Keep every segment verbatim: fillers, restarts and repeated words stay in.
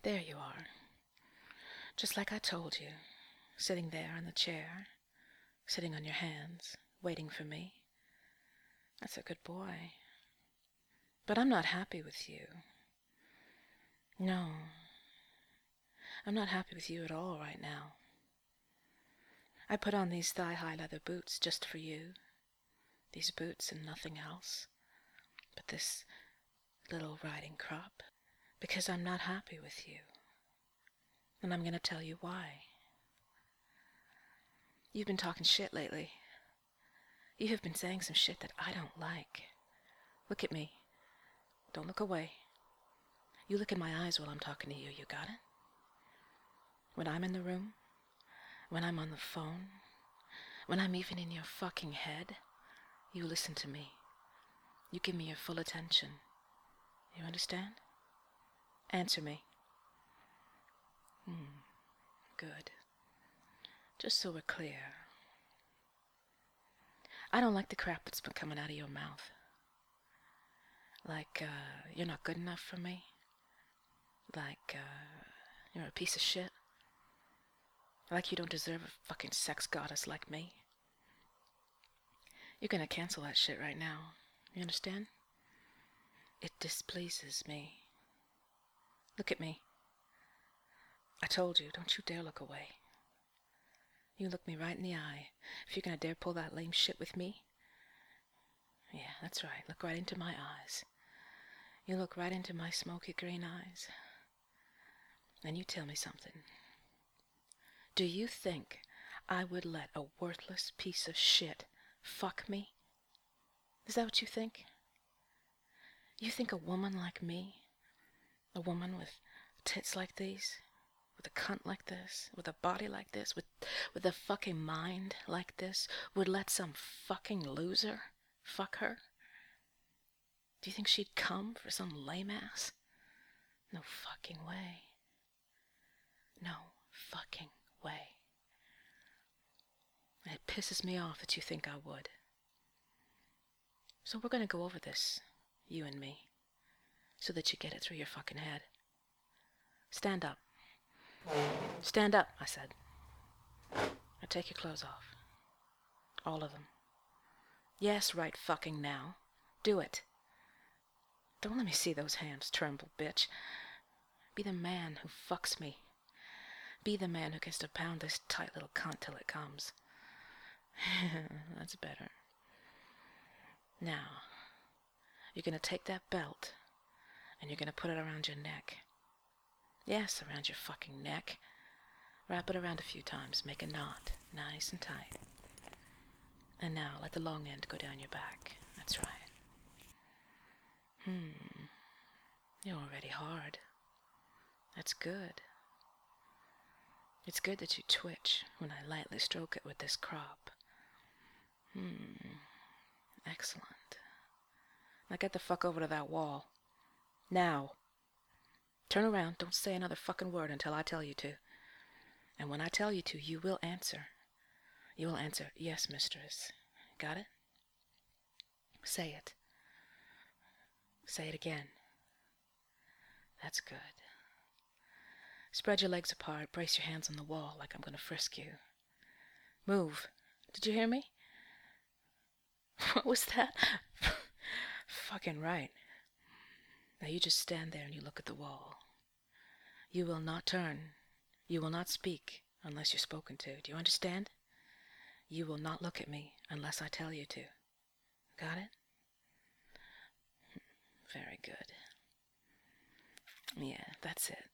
There you are, just like I told you, sitting there in the chair, sitting on your hands, waiting for me. That's a good boy. But I'm not happy with you. No, I'm not happy with you at all right now. I put on these thigh-high leather boots just for you. These boots and nothing else but this little riding crop, because I'm not happy with you. And I'm going to tell you why. You've been talking shit lately. You have been saying some shit that I don't like. Look at me. Don't look away. You look in my eyes while I'm talking to you, you got it? When I'm in the room, when I'm on the phone, when I'm even in your fucking head, you listen to me. You give me your full attention. You understand? Answer me. Hmm. Good. Just so we're clear. I don't like the crap that's been coming out of your mouth. Like, uh, you're not good enough for me. Like, uh, you're a piece of shit. Like you don't deserve a fucking sex goddess like me. You're gonna cancel that shit right now. You understand? It displeases me. Look at me. I told you, don't you dare look away. You look me right in the eye. If you're gonna dare pull that lame shit with me. Yeah, that's right. Look right into my eyes. You look right into my smoky green eyes. And you tell me something. Do you think I would let a worthless piece of shit fuck me? Is that what you think? You think a woman like me, a woman with tits like these, with a cunt like this, with a body like this, with with a fucking mind like this, would let some fucking loser fuck her? Do you think she'd come for some lame ass? No fucking way. No fucking way. And it pisses me off that you think I would. So we're gonna go over this, you and me, so that you get it through your fucking head. Stand up. Stand up, I said. Now take your clothes off. All of them. Yes, right fucking now. Do it. Don't let me see those hands tremble, bitch. Be the man who fucks me. Be the man who gets to pound this tight little cunt till it comes. That's better. Now, you're gonna take that belt and you're gonna put it around your neck. Yes, around your fucking neck. Wrap it around a few times. Make a knot, nice and tight. And now let the long end go down your back. That's right. Hmm. You're already hard. That's good. It's good that you twitch when I lightly stroke it with this crop. Hmm. Excellent. Now get the fuck over to that wall. Now. Turn around. Don't say another fucking word until I tell you to. And when I tell you to, you will answer. You will answer, yes, mistress. Got it? Say it. Say it again. That's good. Spread your legs apart. Brace your hands on the wall like I'm going to frisk you. Move. Did you hear me? What was that? Fucking right. Now you just stand there and you look at the wall. You will not turn. You will not speak unless you're spoken to. Do you understand? You will not look at me unless I tell you to. Got it? Very good. Yeah, that's it.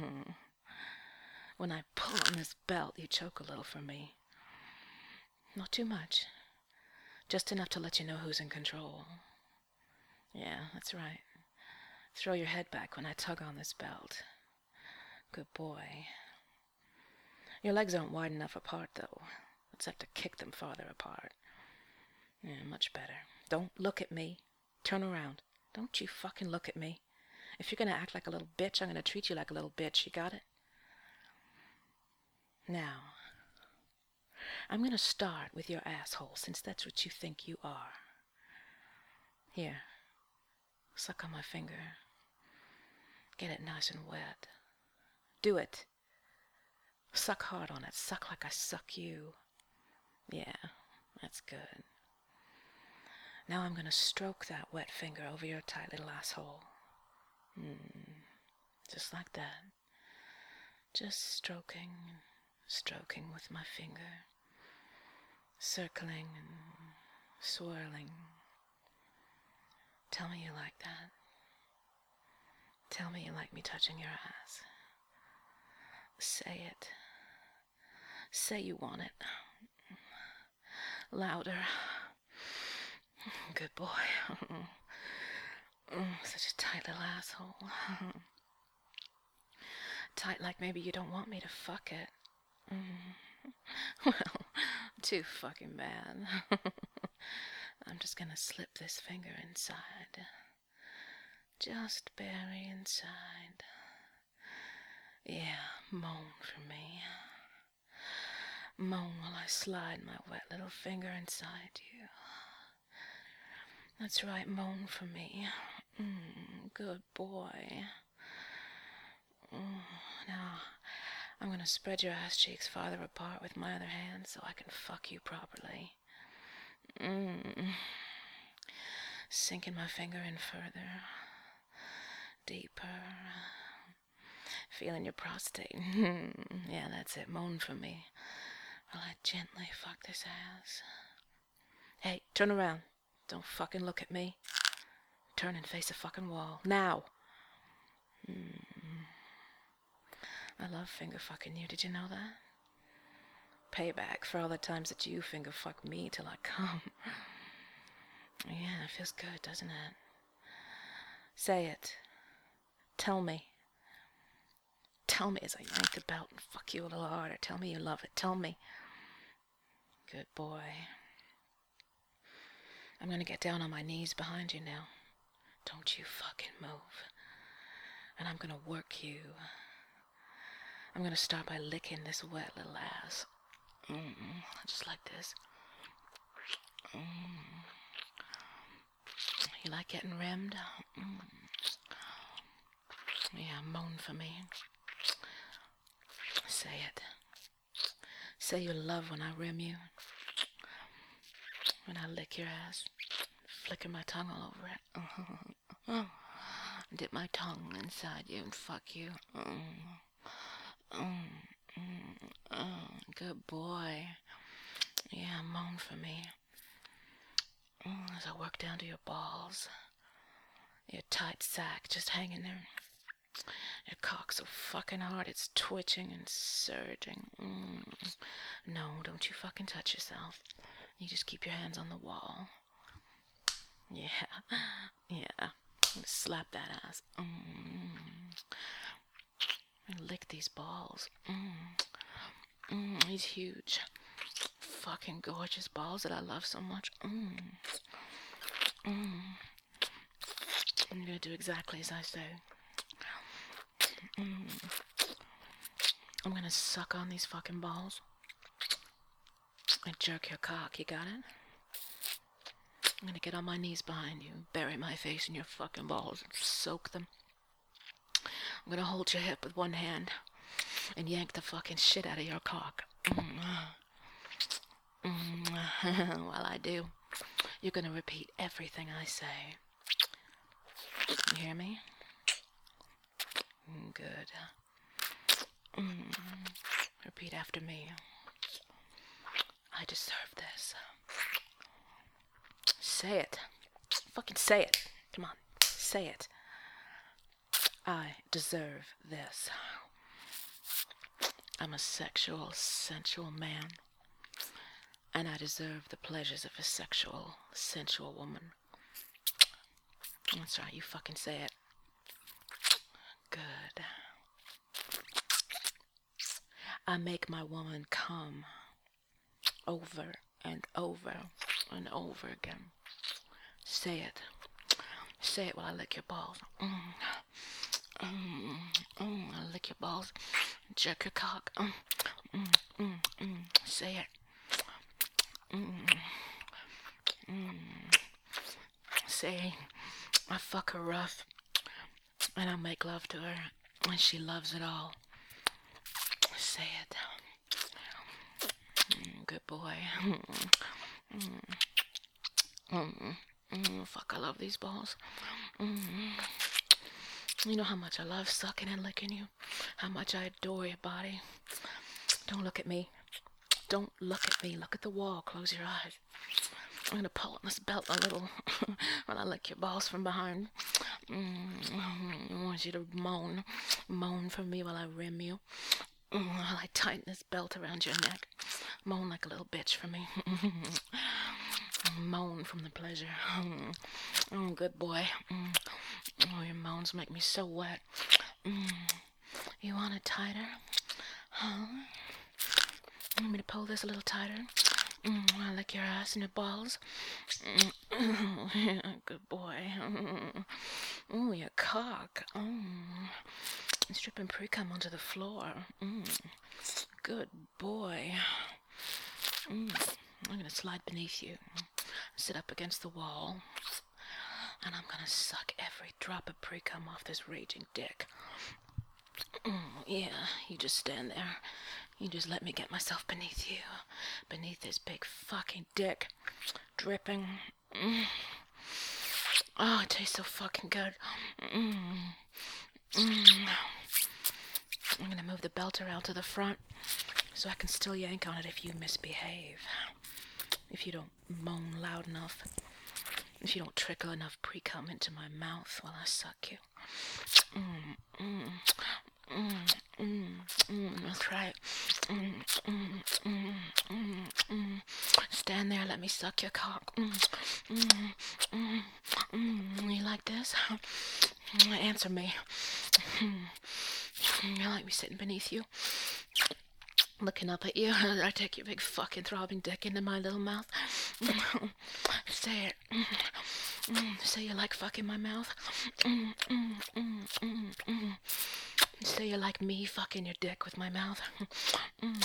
When I pull on this belt, you choke a little for me. Not too much. Just enough to let you know who's in control. Yeah, that's right. Throw your head back when I tug on this belt. Good boy. Your legs aren't wide enough apart, though. Let's have to kick them farther apart. Yeah, much better. Don't look at me. Turn around. Don't you fucking look at me. If you're gonna act like a little bitch, I'm gonna treat you like a little bitch. You got it? Now, I'm gonna start with your asshole, since that's what you think you are. Here. Suck on my finger. Get it nice and wet. Do it. Suck hard on it. Suck like I suck you. Yeah, that's good. Now I'm gonna stroke that wet finger over your tight little asshole. Mm, just like that. Just stroking, stroking with my finger. Circling and swirling. Tell me you like that. Tell me you like me touching your ass. Say it. Say you want it. Louder. Good boy. Such a tight little asshole. Tight like maybe you don't want me to fuck it. Well, too fucking bad. I'm just gonna slip this finger inside. Just bury inside. Yeah, moan for me. Moan while I slide my wet little finger inside you. That's right, moan for me. Mm, good boy. Mm, now, I'm gonna spread your ass cheeks farther apart with my other hand so I can fuck you properly. Mm. Sinking my finger in further. Deeper. Feeling your prostate. Yeah, that's it. Moan for me while I gently fuck this ass. Hey, turn around. Don't fucking look at me. Turn and face a fucking wall. Now! Mm. I love finger fucking you. Did you know that? Payback for all the times that you finger fuck me till I come. Yeah, it feels good, doesn't it? Say it. Tell me. Tell me as I yank the belt and fuck you a little harder. Tell me you love it. Tell me. Good boy. I'm gonna get down on my knees behind you now. Don't you fucking move. And I'm gonna work you. I'm gonna start by licking this wet little ass. Mm, just like this. Mm. You like getting rimmed? Mm. Yeah, moan for me. Say it. Say you love when I rim you. When I lick your ass. Flicker my tongue all over it. Dip my tongue inside you and fuck you. Mm. Mm. Mm. Mm. Good boy. Yeah, moan for me. Mm. As I work down to your balls. Your tight sack just hanging there. Your cock so fucking hard it's twitching and surging. Mm. No, don't you fucking touch yourself. You just keep your hands on the wall. Yeah, yeah. Slap that ass. Mm. And lick these balls. Mm. Mm. These huge, fucking gorgeous balls that I love so much. Mm. Mm. I'm gonna do exactly as I say. Mm. I'm gonna suck on these fucking balls and jerk your cock. You got it? I'm gonna get on my knees behind you, bury my face in your fucking balls and soak them. I'm gonna hold your hip with one hand and yank the fucking shit out of your cock. Mm. Mm. While I do, you're gonna repeat everything I say. You hear me? Good. Mm. Repeat after me. I deserve this. Say it. Fucking say it. Come on. Say it. I deserve this. I'm a sexual, sensual man. And I deserve the pleasures of a sexual, sensual woman. That's right, you fucking say it. Good. I make my woman come over and over and over again. Say it. Say it while I lick your balls. Mm. Mm. Mm. I lick your balls. Jerk your cock. Mm. Mm. Mm. Mm. Say it. Mm. Mm. Say, I fuck her rough and I make love to her and she loves it all. Say it. Mm, good boy. Mm, mm, mm, fuck, I love these balls. Mm. You know how much I love sucking and licking you? How much I adore your body? Don't look at me. Don't look at me. Look at the wall. Close your eyes. I'm gonna pull on this belt a little when I lick your balls from behind. Mm, I want you to moan. Moan for me while I rim you. Mm, while I tighten this belt around your neck. Moan like a little bitch for me. Moan from the pleasure. Mm, good boy. Mm. Oh, your moans make me so wet. Mm. You want it tighter? Huh? You want me to pull this a little tighter? Mm, I lick your ass and your balls. Mm, yeah, good boy. Mm. Oh, your cock. Mm. It's dripping pre-cum onto the floor. Mm. Good boy. Mm. I'm gonna slide beneath you, sit up against the wall, and I'm gonna suck every drop of pre-cum off this raging dick. Mm, yeah, you just stand there. You just let me get myself beneath you, beneath this big fucking dick, dripping. Mm. Oh, it tastes so fucking good. Mm. Mm. I'm gonna move the belt around to the front so I can still yank on it if you misbehave. If you don't moan loud enough. If you don't trickle enough pre-cum into my mouth while I suck you. Mm, mm, mm, mm, mm, that's right. Mm, mm, mm, mm, mm. Stand there, let me suck your cock. Mm, mm, mm, mm. You like this? Answer me. You like me sitting beneath you? Looking up at you, I take your big fucking throbbing dick into my little mouth. Say it. Say you like fucking my mouth. Say you like me fucking your dick with my mouth. I'm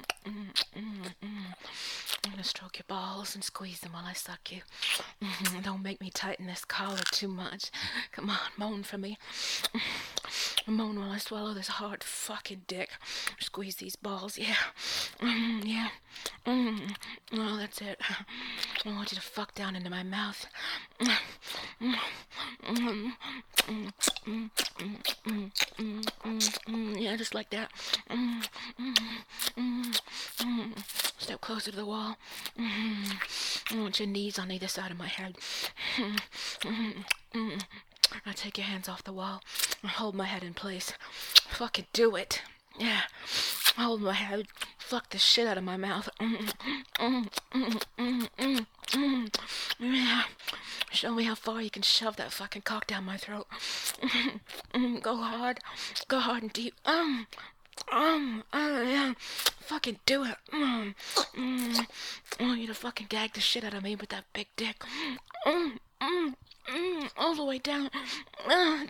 gonna stroke your balls and squeeze them while I suck you. Don't make me tighten this collar too much. Come on, moan for me. Moan while I swallow this hard fucking dick. Squeeze these balls, yeah. Mm, yeah. Mm. Oh, that's it. I want you to fuck down into my mouth. Mm, mm, mm, mm, mm, mm, mm, mm, yeah, just like that. Mm, mm, mm, mm. Step closer to the wall. Mm, I want your knees on either side of my head. Mm, mm, mm. Now take your hands off the wall and hold my head in place. Fucking do it. Yeah. Hold my head. Fuck the shit out of my mouth. Mm, mm, mm, mm, mm, mm. Yeah. Show me how far you can shove that fucking cock down my throat. Mm, mm, go hard. Go hard and deep. Um. Um. Uh, yeah. Fucking do it. Mm, mm. I want you to fucking gag the shit out of me with that big dick. Mm, mm. Mm, all the way down. Uh,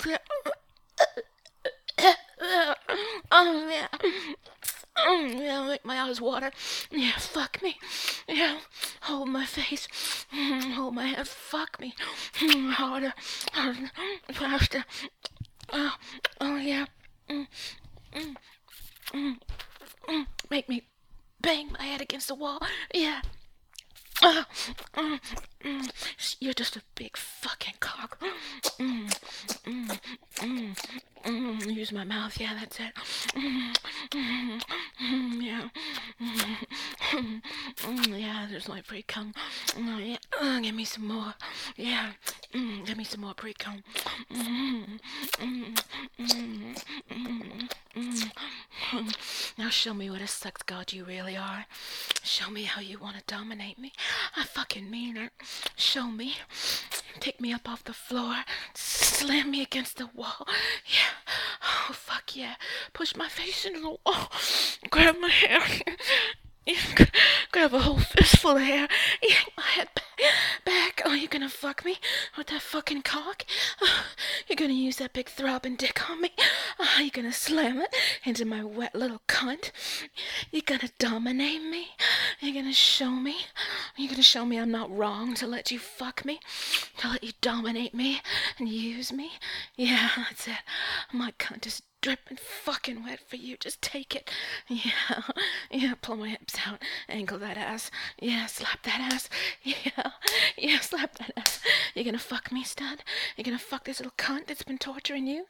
oh, yeah. Mm, yeah, make my eyes water. Yeah, fuck me. Yeah, hold my face. Mm, hold my head. Fuck me. Mm, harder. Harder. Faster. Oh, oh yeah. Mm, mm, mm, mm. Make me bang my head against the wall. Yeah. Uh, mm, mm, you're just a big fucking cock. Mm, mm, mm, mm, use my mouth, yeah, that's it. Mm, mm, mm, yeah. Mm, mm, yeah, there's my pre-cum. Mm, yeah. Uh, give me some more. Yeah. Mm, give me some more pre-cum. Mm, mm, mm, mm, mm. Now show me what a sex god you really are. Show me how you want to dominate me. I fucking mean it. Show me. Pick me up off the floor. Slam me against the wall. Yeah. Oh, fuck yeah. Push my face into the wall. Grab my hair. Yeah, grab a whole fistful of hair. Yank my head back. Oh, you're gonna fuck me with that fucking cock? Oh, you're gonna use that big throbbing dick on me? Oh, you're gonna slam it into my wet little cunt? You're gonna dominate me? You're gonna show me? You're gonna show me I'm not wrong to let you fuck me? To let you dominate me and use me? Yeah, that's it. My cunt is dripping fucking wet for you. Just take it. Yeah, yeah, pull my hips out. Angle that ass. Yeah, slap that ass. Yeah, yeah, slap that ass. You gonna fuck me, stud? You gonna fuck this little cunt that's been torturing you?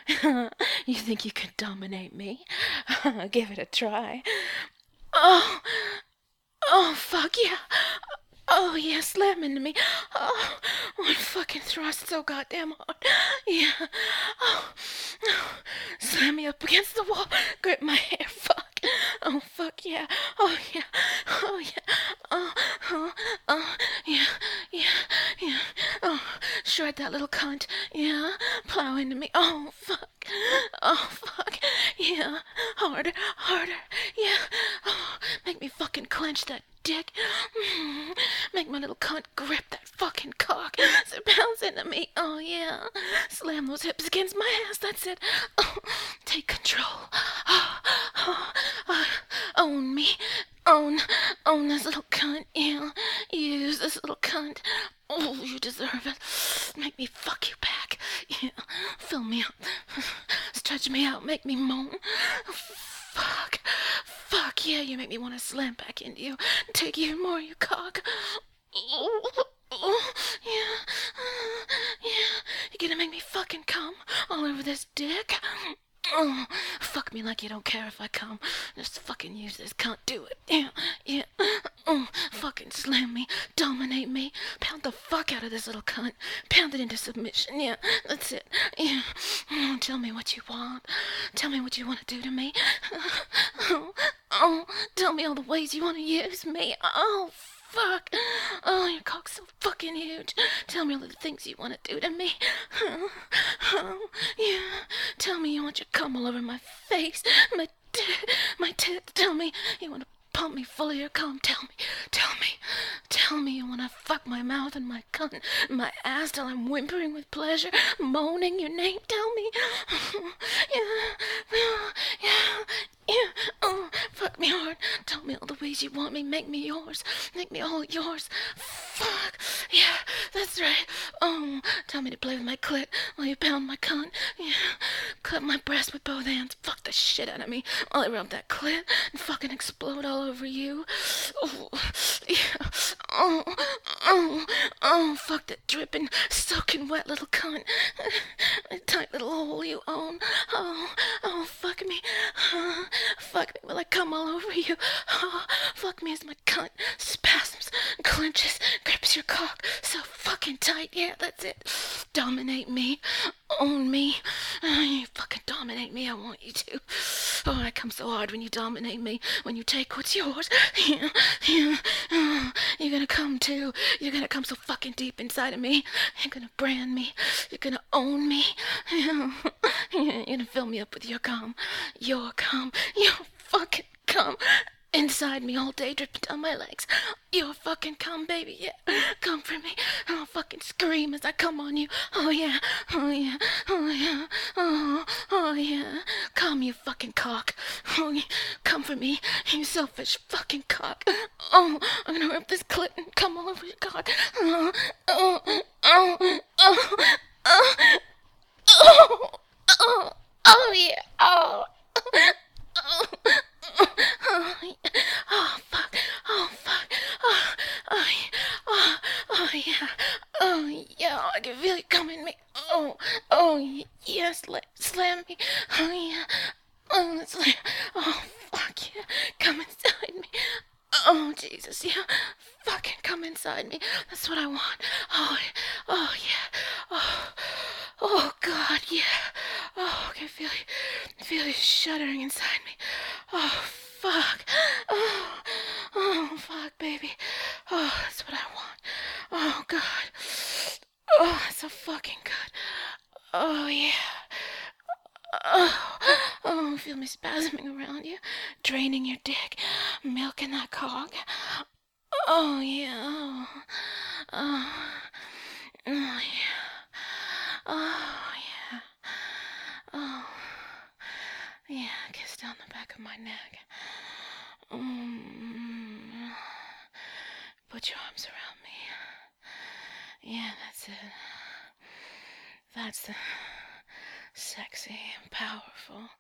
You think you can dominate me? Give it a try. Oh, oh, fuck yeah. Oh, yeah, slam into me. Oh, one fucking thrust so goddamn hard. Yeah. Oh, oh, slam me up against the wall. Grip my hair. Fuck. Oh, fuck yeah. Oh, yeah. Oh, yeah. Oh, oh, oh, yeah, yeah, yeah. Oh, shred that little cunt. Yeah. Plow into me. Oh, fuck. Oh, fuck. Yeah. Harder, harder. Yeah. Oh, make me fucking clench that dick. Mm. Make my little cunt grip that fucking cock. So bounce into me. Oh, yeah. Slam those hips against my ass. That's it. Oh, take control. Oh, oh, oh, own me. Own, own this little cunt. Yeah. Use this little cunt. Oh, you deserve it. Make me fuck you back. Yeah. Fill me up. Stretch me out. Make me moan. Fuck. Fuck yeah, you make me want to slam back into you. Take even more, you cock. Oh, oh, yeah. Uh, yeah. You're gonna make me fucking come all over this dick. Oh, fuck me like you don't care if I come. Just fucking use this cunt. Do it. Yeah, yeah. Oh, fucking slam me. Dominate me. Pound the fuck out of this little cunt. Pound it into submission. Yeah, that's it. Yeah. Oh, tell me what you want. Tell me what you want to do to me. Oh, oh, tell me all the ways you want to use me. Oh, fuck. Oh, your cock's so fucking huge. Tell me all the things you want to do to me. Oh, oh, yeah. Tell me you want your cum all over my face, my t- my tits. Tell me you want to pump me full of your cum. Tell me, tell me, tell me you want to fuck my mouth and my cunt, and my ass till I'm whimpering with pleasure, moaning your name. Tell me, yeah, yeah, yeah. Yeah, oh, fuck me hard. Tell me all the ways you want me. Make me yours. Make me all yours. Fuck. Yeah, that's right. Oh, tell me to play with my clit while you pound my cunt. Yeah, cut my breast with both hands. Fuck the shit out of me while I rub that clit and fucking explode all over you. Oh, yeah. Oh, oh, oh, fuck that dripping, soaking wet little cunt. That tight little hole you own. Oh, oh, fuck me. Uh, Fuck me while I come all over you. Oh, fuck me as my cunt spasms, clenches, grips your cock so fucking tight. Yeah, that's it. Dominate me. Own me. Oh, you fucking dominate me. I want you to. Oh, I come so hard when you dominate me. When you take what's yours. Yeah, yeah. Oh, you're gonna come too. You're gonna come so fucking deep inside of me. You're gonna brand me. You're gonna own me. Yeah. You're gonna fill me up with your cum. Your cum. Your fucking cum. Inside me all day, dripping down my legs. Your fucking cum, baby, yeah. Come for me. I'll fucking scream as I come on you. Oh yeah, oh yeah, oh yeah, oh, oh yeah. Come, you fucking cock. Oh yeah, come for me, you selfish fucking cock. Oh, I'm gonna rip this clit and come all over your cock. Oh, oh, oh, oh, oh, oh, oh, oh, oh yeah, oh. Oh, oh, oh, fuck. Oh, fuck. Oh, oh, oh, oh, yeah. Oh, yeah. I can feel it coming me. Oh, oh, yes. Yeah, slam me. Oh, yeah. Oh, slam. Oh, fuck yeah. Come inside me. Oh, Jesus, yeah. Fucking come inside me. That's what I want. Oh, oh, yeah. Oh, oh, God, yeah. Oh, I can feel you, feel you shuddering inside me. Oh, fuck. Oh, oh, fuck, baby. Oh, that's what I want. Oh, God. Oh, it's so fucking good. Oh, yeah. Oh, oh, feel me spasming around you, draining your dick, milking that cock. Oh, yeah. Oh, oh, oh yeah. Oh, yeah. Oh, yeah. Kiss down the back of my neck. Mm. Put your arms around me. Yeah, that's it. That's the sexy, powerful beautiful.